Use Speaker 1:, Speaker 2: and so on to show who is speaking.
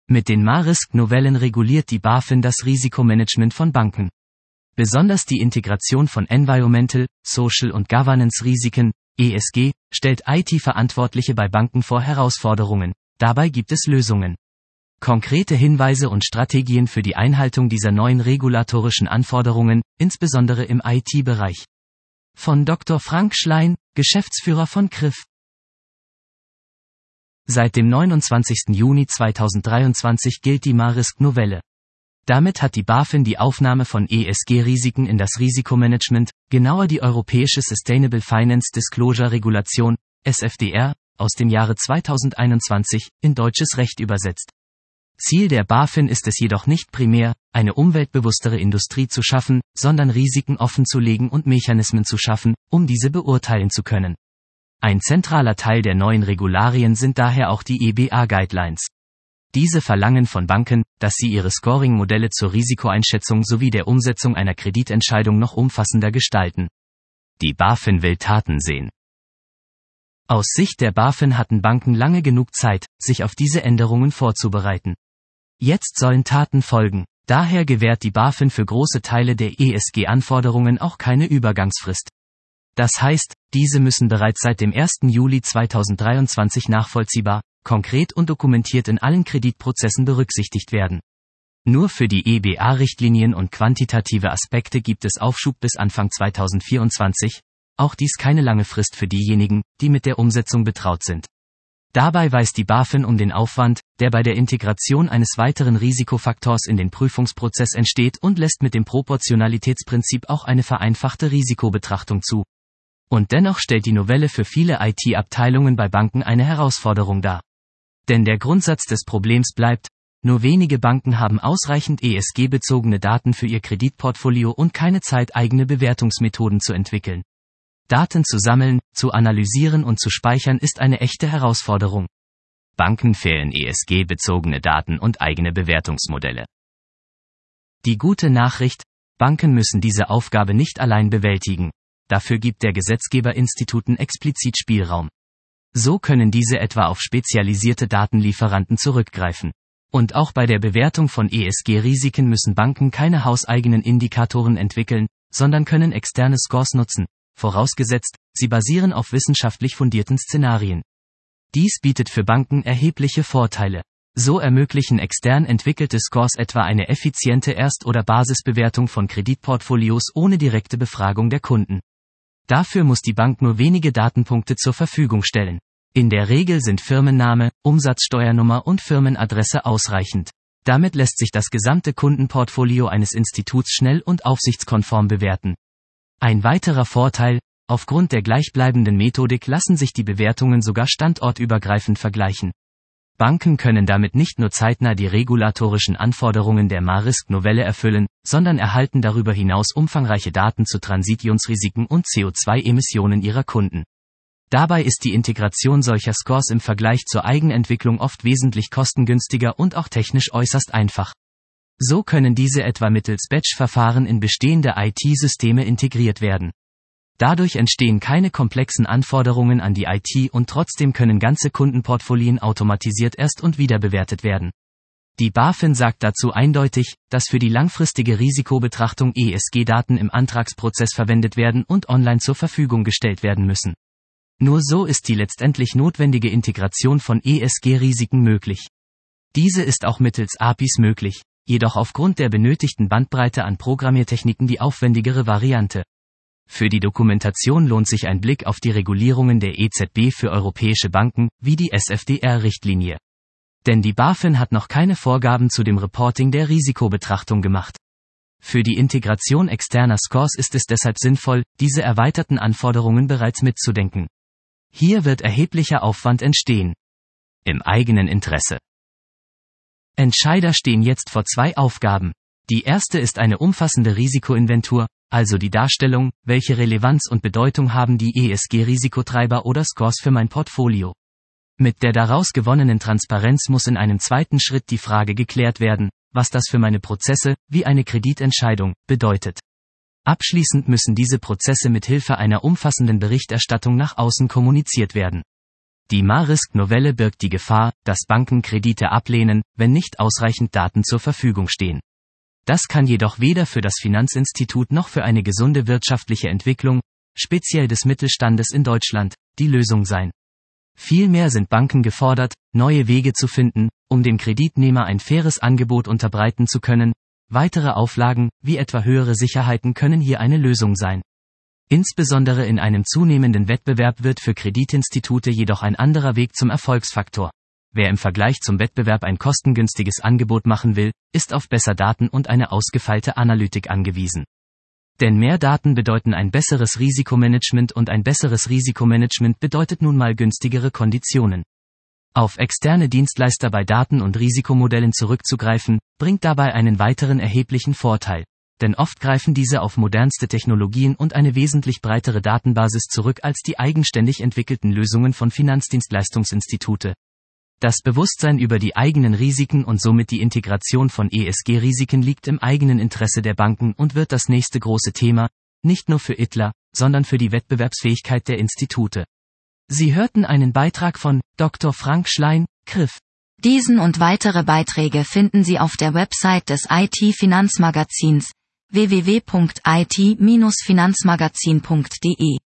Speaker 1: Mit den MaRisk-Novellen reguliert die BaFin das Risikomanagement von Banken. Besonders die Integration von Environmental, Social und Governance-Risiken, ESG, stellt IT-Verantwortliche bei Banken vor Herausforderungen. Dabei gibt es Lösungen. Konkrete Hinweise und Strategien für die Einhaltung dieser neuen regulatorischen Anforderungen, insbesondere im IT-Bereich. Von Dr. Frank Schlein, Geschäftsführer von CRIF. Seit dem 29. Juni 2023 gilt die MaRisk-Novelle. Damit hat die BaFin die Aufnahme von ESG-Risiken in das Risikomanagement, genauer die Europäische Sustainable Finance Disclosure Regulation, SFDR, aus dem Jahre 2021, in deutsches Recht übersetzt. Ziel der BaFin ist es jedoch nicht primär, eine umweltbewusstere Industrie zu schaffen, sondern Risiken offenzulegen und Mechanismen zu schaffen, um diese beurteilen zu können. Ein zentraler Teil der neuen Regularien sind daher auch die EBA-Guidelines. Diese verlangen von Banken, dass sie ihre Scoring-Modelle zur Risikoeinschätzung sowie der Umsetzung einer Kreditentscheidung noch umfassender gestalten. Die BaFin will Taten sehen. Aus Sicht der BaFin hatten Banken lange genug Zeit, sich auf diese Änderungen vorzubereiten. Jetzt sollen Taten folgen, daher gewährt die BaFin für große Teile der ESG-Anforderungen auch keine Übergangsfrist. Das heißt, diese müssen bereits seit dem 1. Juli 2023 nachvollziehbar, konkret und dokumentiert in allen Kreditprozessen berücksichtigt werden. Nur für die EBA-Richtlinien und quantitative Aspekte gibt es Aufschub bis Anfang 2024, auch dies keine lange Frist für diejenigen, die mit der Umsetzung betraut sind. Dabei weiß die BaFin um den Aufwand, der bei der Integration eines weiteren Risikofaktors in den Prüfungsprozess entsteht und lässt mit dem Proportionalitätsprinzip auch eine vereinfachte Risikobetrachtung zu. Und dennoch stellt die Novelle für viele IT-Abteilungen bei Banken eine Herausforderung dar. Denn der Grundsatz des Problems bleibt, nur wenige Banken haben ausreichend ESG-bezogene Daten für ihr Kreditportfolio und keine Zeit, eigene Bewertungsmethoden zu entwickeln. Daten zu sammeln, zu analysieren und zu speichern ist eine echte Herausforderung. Banken fehlen ESG-bezogene Daten und eigene Bewertungsmodelle. Die gute Nachricht: Banken müssen diese Aufgabe nicht allein bewältigen. Dafür gibt der Gesetzgeber Instituten explizit Spielraum. So können diese etwa auf spezialisierte Datenlieferanten zurückgreifen. Und auch bei der Bewertung von ESG-Risiken müssen Banken keine hauseigenen Indikatoren entwickeln, sondern können externe Scores nutzen. Vorausgesetzt, sie basieren auf wissenschaftlich fundierten Szenarien. Dies bietet für Banken erhebliche Vorteile. So ermöglichen extern entwickelte Scores etwa eine effiziente Erst- oder Basisbewertung von Kreditportfolios ohne direkte Befragung der Kunden. Dafür muss die Bank nur wenige Datenpunkte zur Verfügung stellen. In der Regel sind Firmenname, Umsatzsteuernummer und Firmenadresse ausreichend. Damit lässt sich das gesamte Kundenportfolio eines Instituts schnell und aufsichtskonform bewerten. Ein weiterer Vorteil: Aufgrund der gleichbleibenden Methodik lassen sich die Bewertungen sogar standortübergreifend vergleichen. Banken können damit nicht nur zeitnah die regulatorischen Anforderungen der MaRisk-Novelle erfüllen, sondern erhalten darüber hinaus umfangreiche Daten zu Transitionsrisiken und CO2-Emissionen ihrer Kunden. Dabei ist die Integration solcher Scores im Vergleich zur Eigenentwicklung oft wesentlich kostengünstiger und auch technisch äußerst einfach. So können diese etwa mittels Batch-Verfahren in bestehende IT-Systeme integriert werden. Dadurch entstehen keine komplexen Anforderungen an die IT und trotzdem können ganze Kundenportfolien automatisiert erst- und wiederbewertet werden. Die BaFin sagt dazu eindeutig, dass für die langfristige Risikobetrachtung ESG-Daten im Antragsprozess verwendet werden und online zur Verfügung gestellt werden müssen. Nur so ist die letztendlich notwendige Integration von ESG-Risiken möglich. Diese ist auch mittels APIs möglich, jedoch aufgrund der benötigten Bandbreite an Programmiertechniken die aufwendigere Variante. Für die Dokumentation lohnt sich ein Blick auf die Regulierungen der EZB für europäische Banken, wie die SFDR-Richtlinie. Denn die BaFin hat noch keine Vorgaben zu dem Reporting der Risikobetrachtung gemacht. Für die Integration externer Scores ist es deshalb sinnvoll, diese erweiterten Anforderungen bereits mitzudenken. Hier wird erheblicher Aufwand entstehen. Im eigenen Interesse. Entscheider stehen jetzt vor zwei Aufgaben. Die erste ist eine umfassende Risikoinventur, also die Darstellung, welche Relevanz und Bedeutung haben die ESG-Risikotreiber oder Scores für mein Portfolio. Mit der daraus gewonnenen Transparenz muss in einem zweiten Schritt die Frage geklärt werden, was das für meine Prozesse, wie eine Kreditentscheidung, bedeutet. Abschließend müssen diese Prozesse mit Hilfe einer umfassenden Berichterstattung nach außen kommuniziert werden. Die MaRisk-Novelle birgt die Gefahr, dass Banken Kredite ablehnen, wenn nicht ausreichend Daten zur Verfügung stehen. Das kann jedoch weder für das Finanzinstitut noch für eine gesunde wirtschaftliche Entwicklung, speziell des Mittelstandes in Deutschland, die Lösung sein. Vielmehr sind Banken gefordert, neue Wege zu finden, um dem Kreditnehmer ein faires Angebot unterbreiten zu können. Weitere Auflagen, wie etwa höhere Sicherheiten, können hier eine Lösung sein. Insbesondere in einem zunehmenden Wettbewerb wird für Kreditinstitute jedoch ein anderer Weg zum Erfolgsfaktor. Wer im Vergleich zum Wettbewerb ein kostengünstiges Angebot machen will, ist auf bessere Daten und eine ausgefeilte Analytik angewiesen. Denn mehr Daten bedeuten ein besseres Risikomanagement und ein besseres Risikomanagement bedeutet nun mal günstigere Konditionen. Auf externe Dienstleister bei Daten- und Risikomodellen zurückzugreifen, bringt dabei einen weiteren erheblichen Vorteil. Denn oft greifen diese auf modernste Technologien und eine wesentlich breitere Datenbasis zurück als die eigenständig entwickelten Lösungen von Finanzdienstleistungsinstitute. Das Bewusstsein über die eigenen Risiken und somit die Integration von ESG-Risiken liegt im eigenen Interesse der Banken und wird das nächste große Thema, nicht nur für ITLA, sondern für die Wettbewerbsfähigkeit der Institute. Sie hörten einen Beitrag von Dr. Frank Schlein, CRIF.
Speaker 2: Diesen und weitere Beiträge finden Sie auf der Website des IT-Finanzmagazins www.it-finanzmagazin.de.